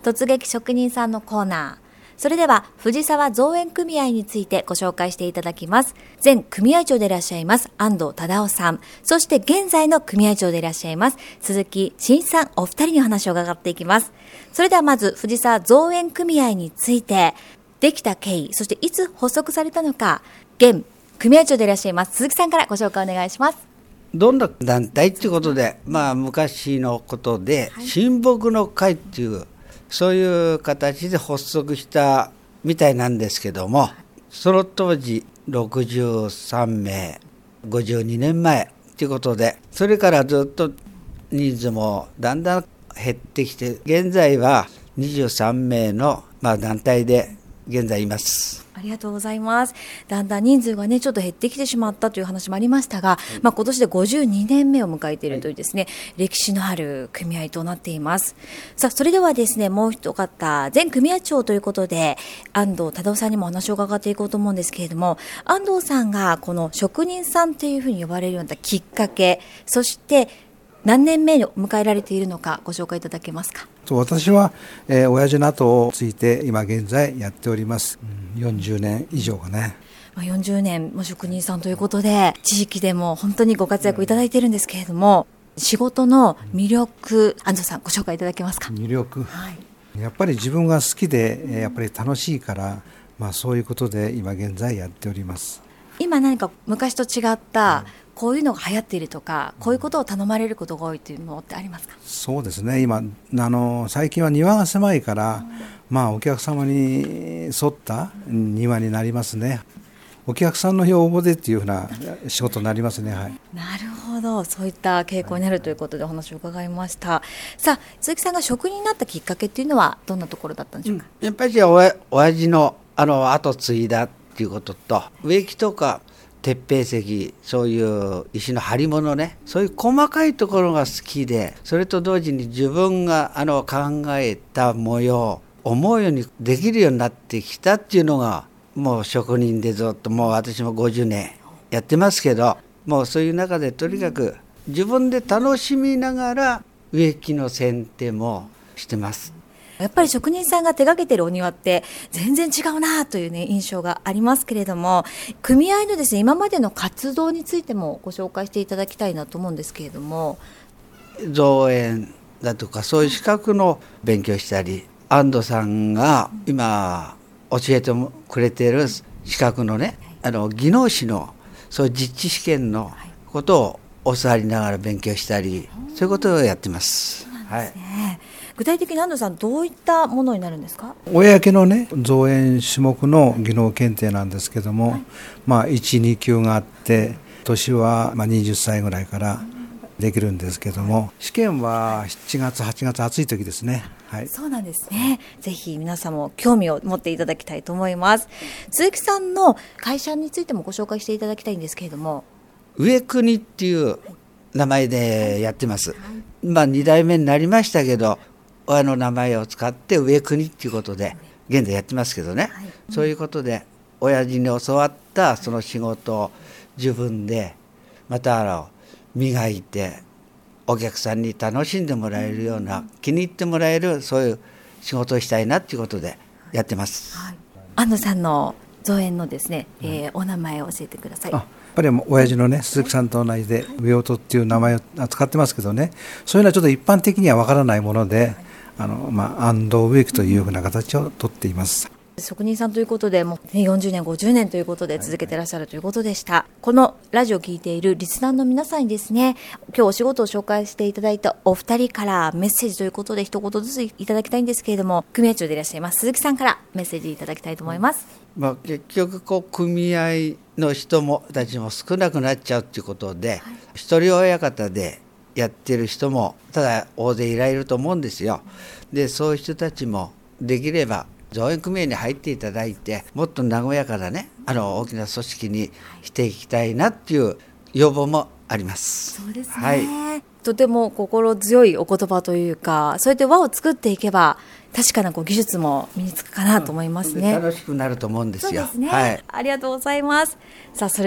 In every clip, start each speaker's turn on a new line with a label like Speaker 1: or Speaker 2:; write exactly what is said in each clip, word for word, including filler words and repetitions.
Speaker 1: 突撃職人さんのコーナー。それでは藤沢造園組合についてご紹介していただきます。前組合長でいらっしゃいます安藤忠夫さん、そして現在の組合長でいらっしゃいます鈴木真一さん、お二人にお話を伺っていきます。それではまず藤沢造園組合について、できた経緯、そしていつ発足されたのか、現組合長でいらっしゃいます鈴木さんからご紹介お願いします。
Speaker 2: どんな団体ということで、まあ、昔のことで、はい、親睦の会っていうそういう形で発足したみたいなんですけども、その当時ろくじゅうさんめい、ごじゅうにねんまえということで、それからずっと人数もだんだん減ってきて、現在はにじゅうさんめいの、まあ、団体で現在います。
Speaker 1: ありがとうございます。だんだん人数がねちょっと減ってきてしまったという話もありましたが、はい、まあ、今年でごじゅうにねんめを迎えているというですね、はい、歴史のある組合となっています。さあ、それではですね、もう一方前組合長ということで安藤忠夫さんにもお話を伺っていこうと思うんですけれども、安藤さんがこの職人さんというふうに呼ばれるようなきっかけ、そして何年目を迎えられているのかご紹介いただけますか。
Speaker 3: 私は、えー、親父の後をついて今現在やっております。うん、よんじゅうねん以上がね、
Speaker 1: まあ、よんじゅうねんも職人さんということで地域でも本当にご活躍いただいているんですけれども、仕事の魅力、安藤さんご紹介いただけますか。
Speaker 3: 魅力、
Speaker 1: はい、
Speaker 3: やっぱり自分が好きでやっぱり楽しいから、まあ、そういうことで今現在やっております。
Speaker 1: 今何か昔と違ったこういうのが流行っているとか、こういうことを頼まれることが多いというのってありますか。
Speaker 3: そうですね、今あの最近は庭が狭いから、まあ、お客様に沿った庭になりますね。お客さんの要望でっていうふうな仕事になりますね。はい、
Speaker 1: なるほど、そういった傾向になるということでお話を伺いました。さあ、鈴木さんが職人になったきっかけっていうのはどんなところだったんでしょうか。
Speaker 2: うん、やっぱりおや親父のあの後継いだっていうことと、植木とか鉄平石、そういう石の張り物ね、そういう細かいところが好きで、それと同時に自分があの考えた模様、思うようにできるようになってきたっていうのが、もう職人でずっと、もう私もごじゅうねんやってますけど、もうそういう中でとにかく自分で楽しみながら植木の剪定もしてます。
Speaker 1: やっぱり職人さんが手掛けているお庭って全然違うなという、ね、印象がありますけれども、組合のですね、今までの活動についてもご紹介していただきたいなと思うんですけれども。
Speaker 2: 造園だとかそういう資格の勉強したり、安藤さんが今教えてくれている資格のね、あの技能士のそういう実地試験のことを教わりながら勉強したり、そういうことをやってます。
Speaker 1: そうなんですね。はい、具体的に安藤さん、どういったものになるんですか。
Speaker 3: 公のね、造園種目の技能検定なんですけども、はい、まあ、いち、に級があって、年はまあにじゅっさいぐらいからできるんですけども、試験はしちがつ、はちがつ、暑い時ですね。はい、
Speaker 1: そうなんですね。ぜひ皆さんも興味を持っていただきたいと思います。鈴木さんの会社についてもご紹介していただきたいんですけれども。
Speaker 2: 植国っていう名前でやってます。はい、まあに代目になりましたけど、親の名前を使って植国っていうことで現在やってますけどね、はい、そういうことで親父に教わったその仕事を自分でまたあの磨いて、お客さんに楽しんでもらえるような、気に入ってもらえるそういう仕事をしたいなっていうことでやってます。
Speaker 1: はい、安藤さんの造園のですね、えー、お名前を教えてください。
Speaker 3: あ、やっぱり親父のね、鈴木さんと同じで植音っていう名前を使ってますけどね、そういうのはちょっと一般的にはわからないもので、あのまあ、安藤植木というふうな形をとっています。
Speaker 1: 職人さんということでもうよんじゅうねんごじゅうねんということで続けてらっしゃるということでした。はいはい、このラジオを聞いているリスナーの皆さんにですね、今日お仕事を紹介していただいたお二人からメッセージということで一言ずついただきたいんですけれども、組合長でいらっしゃいます鈴木さんからメッセージいただきたいと思います。
Speaker 2: まあ、結局こう組合の人もたちも少なくなっちゃうということで、はい、一人親方でやってる人もただ大勢いられると思うんですよ。でそういう人たちもできれば造園組合に入っていただいて、もっと和やかなね、あの大きな組織にしていきたいなっていう要望もあります。
Speaker 1: そうですね、
Speaker 2: はい、
Speaker 1: とても心強いお言葉というか、そうやって輪を作っていけば確かなこう技術も身につくかなと思いますね。
Speaker 2: 楽しくなると思うんですよ。
Speaker 1: そうですね、
Speaker 2: はい、
Speaker 1: ありがとうございます。さあ、それでは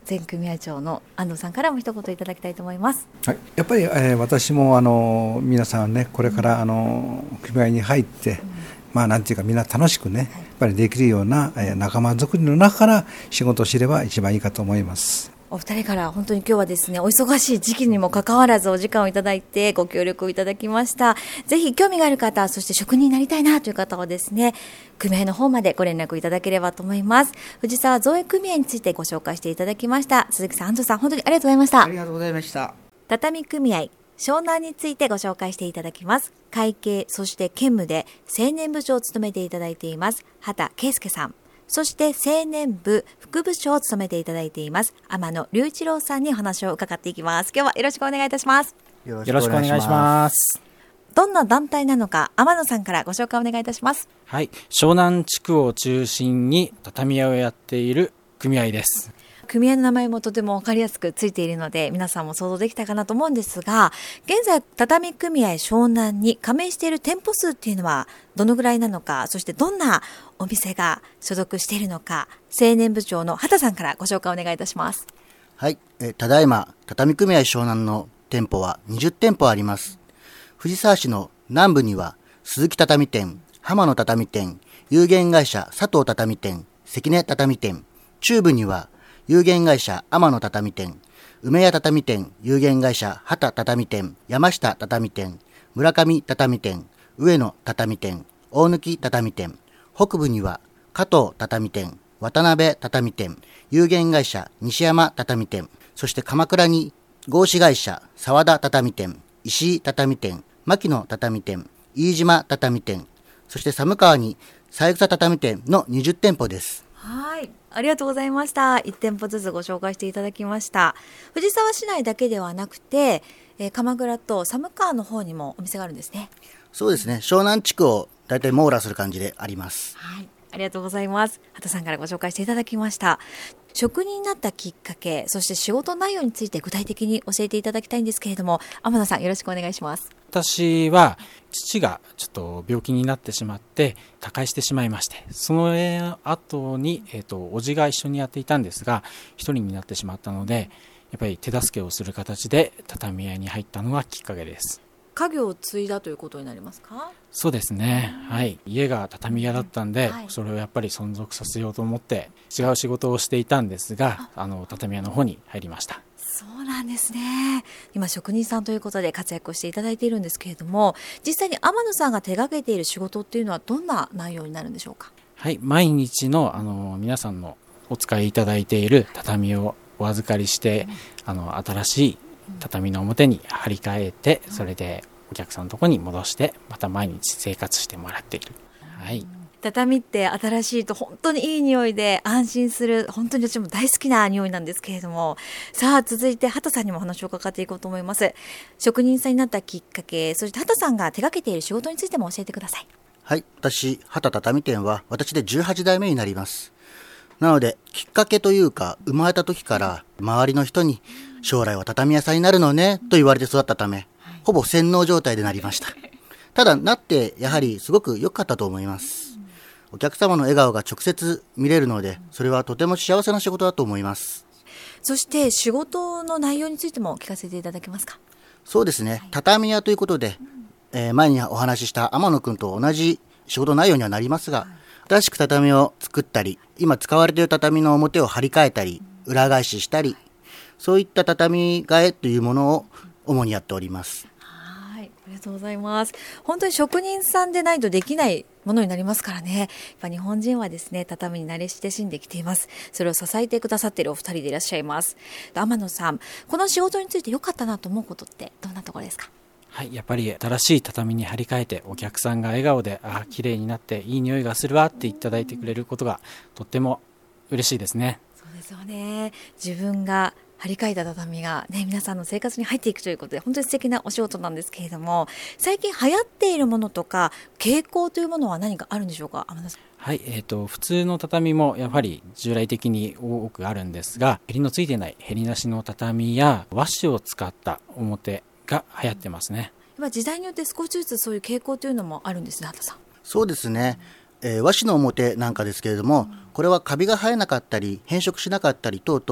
Speaker 1: 前組合長の安藤さんからも一言いただきたいと思います。
Speaker 3: はい、やっぱり、えー、私もあの皆さんねこれからあの組合に入って、うん、まあなんていうかみんな楽しくね、はい、やっぱりできるような、えー、仲間づくりの中から仕事を知れば一番いいかと思います。
Speaker 1: お二人から本当に今日はですね、お忙しい時期にもかかわらずお時間をいただいてご協力をいただきました。ぜひ興味がある方、そして職人になりたいなという方はですね、組合の方までご連絡いただければと思います。藤沢造園組合についてご紹介していただきました。鈴木さん、安藤さん、本当にありがとうございました。
Speaker 2: ありがとうございました。
Speaker 1: 畳組合湘南についてご紹介していただきます。会計、そして兼務で青年部長を務めていただいています畑圭介さん、そして青年部副部長を務めていただいています天野隆一郎さんにお話を伺っていきます。今日はよろしくお願いいたします。
Speaker 4: よろしくお願いします。
Speaker 1: どんな団体なのか天野さんからご紹介お願いいたします。
Speaker 4: はい、湘南地区を中心に畳屋をやっている組合です。
Speaker 1: 組合の名前もとても分かりやすくついているので皆さんも想像できたかなと思うんですが、現在畳組合湘南に加盟している店舗数っていうのはどのぐらいなのか、そしてどんなお店が所属しているのか、青年部長の畑さんからご紹介お願いいたします。
Speaker 5: はい、えただいま畳組合湘南の店舗はにじゅってんぽあります。藤沢市の南部には鈴木畳店、浜野畳店、有限会社佐藤畳店、関根畳店、中部には有限会社天野畳店、梅屋畳店、有限会社畑畳店、山下畳店、村上畳店、上野畳店、大貫畳店、北部には加藤畳店、渡辺畳店、有限会社西山畳店、そして鎌倉に合資会社沢田畳店、石井畳店、牧野畳店、飯島畳店、そして寒川に三枝畳店のにじゅってんぽです。
Speaker 1: はい、ありがとうございました。いち店舗ずつご紹介していただきました。藤沢市内だけではなくて、えー、鎌倉と寒川の方にもお店があるんですね。
Speaker 5: そうですね、湘南地区をだいたい網羅する感じであります。
Speaker 1: はい、ありがとうございます。畑さんからご紹介していただきました。職人になったきっかけ、そして仕事内容について具体的に教えていただきたいんですけれども、天野さんよろしくお願いします。
Speaker 4: 私は父がちょっと病気になってしまって他界してしまいまして、その後に、えーと、叔父が一緒にやっていたんですが一人になってしまったので、やっぱり手助けをする形で畳屋に入ったのがきっかけです。
Speaker 1: 家業を継いだということになりますか？
Speaker 4: そうですね、はい、家が畳屋だったんで、
Speaker 1: はい、
Speaker 4: それをやっぱり存続させようと思って違う仕事をしていたんですが、あの畳屋の方に入りました。
Speaker 1: そうなんですね。今職人さんということで活躍をしていただいているんですけれども、実際に天野さんが手掛けている仕事っていうのはどんな内容になるんでしょうか？
Speaker 4: はい、毎日の、あの皆さんのお使いいただいている畳をお預かりして、うん、あの新しい畳の表に張り替えて、うん、それでお客さんのところに戻してまた毎日生活してもらっている。はい、
Speaker 1: 畳って新しいと本当にいい匂いで安心する、本当に私も大好きな匂いなんですけれども、さあ続いて畑さんにもお話を伺っていこうと思います。職人さんになったきっかけ、そして畑さんが手掛けている仕事についても教えてください。
Speaker 5: はい、私畑畳店は私でじゅうはちだいめになります。なのできっかけというか、生まれた時から周りの人に将来は畳屋さんになるのねと言われて育ったため、ほぼ洗脳状態でなりました。ただなってやはりすごく良かったと思います。お客様の笑顔が直接見れるので、それはとても幸せな仕事だと思います。
Speaker 1: そして仕事の内容についても聞かせていただけますか？
Speaker 5: そうですね、畳屋ということで、えー、前にお話しした天野くんと同じ仕事内容にはなりますが、新しく畳を作ったり、今使われている畳の表を張り替えたり裏返ししたり、そういった畳替えというものを主にやっております。
Speaker 1: はい、ありがとうございます。本当に職人さんでないとできないものになりますからね。やっぱ日本人はですね、畳に慣れ親しんできています。それを支えてくださっているお二人でいらっしゃいます。天野さん、この仕事について良かったなと思うことってどんなところですか？
Speaker 4: はい、やっぱり新しい畳に張り替えてお客さんが笑顔で、ああ綺麗になっていい匂いがするわって言っていただいてくれることがとっても嬉しいですね。
Speaker 1: そうですよね。自分が張り替えた畳が、ね、皆さんの生活に入っていくということで本当に素敵なお仕事なんですけれども、最近流行っているものとか傾向というものは何かあるんでしょうか？天野さん。
Speaker 4: はい、えーと、普通の畳もやはり従来的に多くあるんですが、へりのついてないへりなしの畳や和紙を使った表が流行ってますね。
Speaker 1: 今時代によって少しずつそういう傾向というのもあるんですね、畑さん。
Speaker 5: そうですね、えー、和紙の表なんかですけれども、うん、これはカビが生えなかったり変色しなかったり等々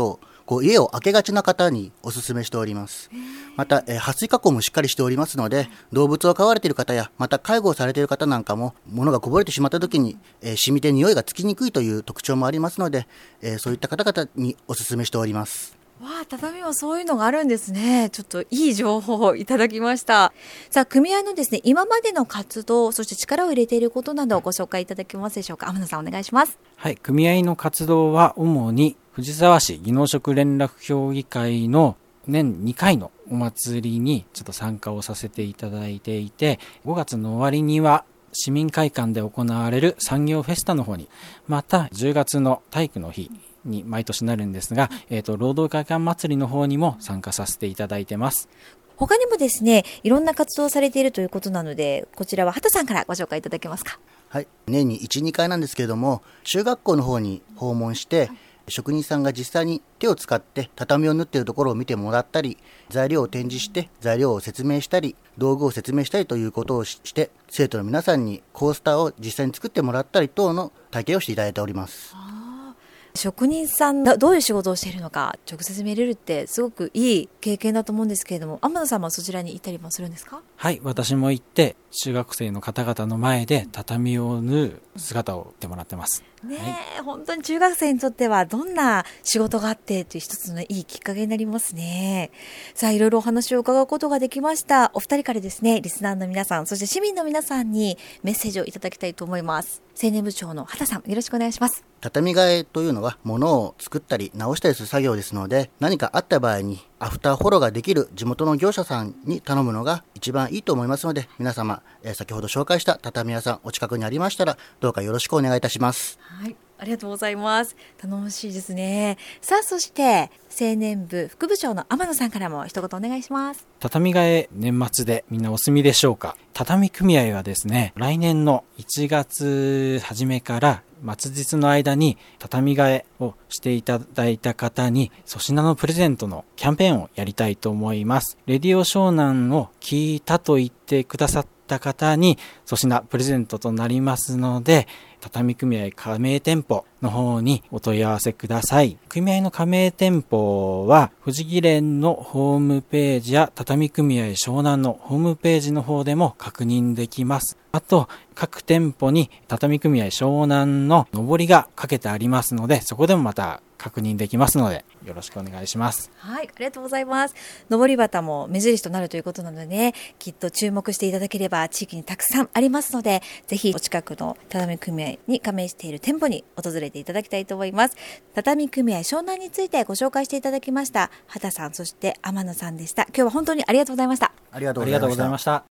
Speaker 5: こう家を空けがちな方にお勧めしております。また、えー、撥水加工もしっかりしておりますので、動物を飼われている方や、また介護をされている方なんかも、物がこぼれてしまった時に、えー、染みて匂いがつきにくいという特徴もありますので、えー、そういった方々にお勧めしております。
Speaker 1: わあ、畳はそういうのがあるんですね。ちょっといい情報をいただきました。さあ、組合のですね、今までの活動、そして力を入れていることなどをご紹介いただけますでしょうか。天野さん、お願いします。
Speaker 4: はい、組合の活動は主に藤沢市技能職連絡協議会の年にかいのお祭りにちょっと参加をさせていただいていて、ごがつの終わりには市民会館で行われる産業フェスタの方に、またじゅうがつの体育の日に毎年なるんですが、えーと、労働会館祭りの方にも参加させていただいてます。
Speaker 1: 他にもですね、いろんな活動をされているということなので、こちらは畑さんからご紹介いただけますか。
Speaker 5: はい、年にいち、にかいなんですけれども、中学校の方に訪問して、職人さんが実際に手を使って畳を縫っているところを見てもらったり、材料を展示して材料を説明したり、道具を説明したりということをして、生徒の皆さんにコースターを実際に作ってもらったり等の体験をしていただいております。
Speaker 1: 職人さんがどういう仕事をしているのか直接見れるってすごくいい経験だと思うんですけれども、天野さんもそちらに行ったりもするんですか？
Speaker 4: はい、私も行って中学生の方々の前で畳を縫う姿を見てもらってます。
Speaker 1: ねえ、
Speaker 4: はい、
Speaker 1: 本当に中学生にとってはどんな仕事があってという一つのいいきっかけになりますね。さあ、いろいろお話を伺うことができました。お二人からですね、リスナーの皆さん、そして市民の皆さんにメッセージをいただきたいと思います。青年部長の畑さん、よろしくお願いします。
Speaker 5: 畳替えというのは物を作ったり直したりする作業ですので、何かあった場合にアフターフォローができる地元の業者さんに頼むのが一番いいと思いますので、皆様、えー、先ほど紹介した畳屋さんお近くにありましたらどうかよろしくお願いいたします。
Speaker 1: はい、ありがとうございます。頼もしいですね。さあ、そして青年部副部長の天野さんからも一言お願いします。
Speaker 4: 畳替え年末でみんなお済みでしょうか。畳組合はですね、来年のいちがつ初めから末日の間に畳替えをしていただいた方に粗品のプレゼントのキャンペーンをやりたいと思います。レディオ湘南を聞いたと言ってくださった方に粗品プレゼントとなりますので、畳組合加盟店舗の方にお問い合わせください。組合の加盟店舗は富士木連のホームページや畳組合湘南のホームページの方でも確認できます。あと各店舗に畳組合湘南の上りがかけてありますので、そこでもまた確認できますのでよろしくお願いします。
Speaker 1: はい、ありがとうございます。上り旗も目印となるということなのでね、きっと注目していただければ地域にたくさんありますので、ぜひお近くの畳組合に加盟している店舗に訪れていただきたいと思います。畳組合湘南についてご紹介していただきました畑さん、そして天野さんでした。今日は本当にありがとうございました。
Speaker 5: ありがとう
Speaker 4: ございました。